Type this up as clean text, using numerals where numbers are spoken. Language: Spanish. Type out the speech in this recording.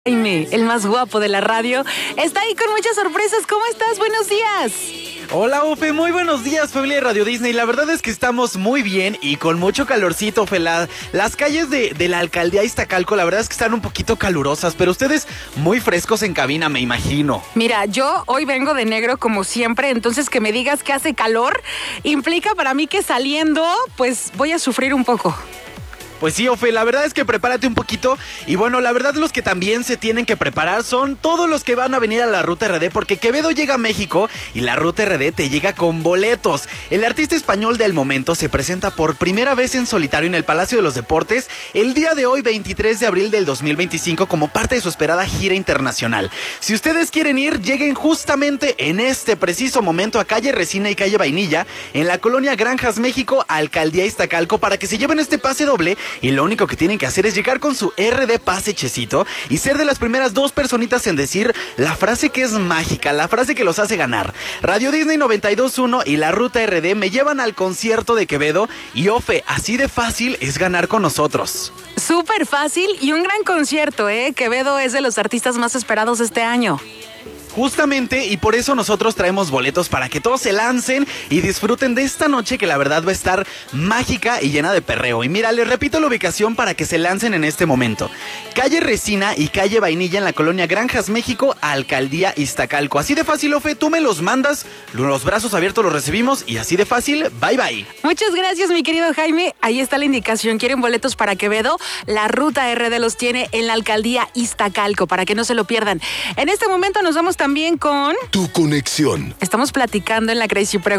Jaime, el más guapo de la radio, está ahí con muchas sorpresas. ¿Cómo estás? Buenos días. Hola, Ofe, muy buenos días, familia de Radio Disney. La verdad es que estamos muy bien y con mucho calorcito, Ofe. Las calles de la alcaldía Iztacalco, la verdad es que están un poquito calurosas, pero ustedes muy frescos en cabina, me imagino. Mira, yo hoy vengo de negro como siempre, entonces que me digas que hace calor implica para mí que saliendo, pues voy a sufrir un poco. Pues sí, Ofe, la verdad es que prepárate un poquito. Y bueno, la verdad los que también se tienen que preparar son todos los que van a venir a la Ruta RD, porque Quevedo llega a México y la Ruta RD te llega con boletos. El artista español del momento se presenta por primera vez en solitario en el Palacio de los Deportes el día de hoy, 23 de abril del 2025, como parte de su esperada gira internacional. Si ustedes quieren ir, lleguen justamente en este preciso momento a calle Resina y calle Vainilla, en la colonia Granjas México, alcaldía Iztacalco, para que se lleven este pase doble. Y lo único que tienen que hacer es llegar con su RD Pase Checito y ser de las primeras dos personitas en decir la frase que es mágica, la frase que los hace ganar. Radio Disney 92.1 y la Ruta RD me llevan al concierto de Quevedo y Ofe, así de fácil es ganar con nosotros. Súper fácil y un gran concierto, ¿eh? Quevedo es de los artistas más esperados este año. Justamente, y por eso nosotros traemos boletos para que todos se lancen y disfruten de esta noche que la verdad va a estar mágica y llena de perreo. Y mira, les repito la ubicación para que se lancen en este momento. Calle Resina y calle Vainilla en la colonia Granjas México, alcaldía Iztacalco. Así de fácil, Ofe, tú me los mandas, los brazos abiertos los recibimos y así de fácil, bye bye. Muchas gracias, mi querido Jaime. Ahí está la indicación. ¿Quieren boletos para Quevedo? La Ruta RD los tiene en la alcaldía Iztacalco para que no se lo pierdan. En este momento nos vamos también con Tu conexión. Estamos platicando en la Crazy Pregunta.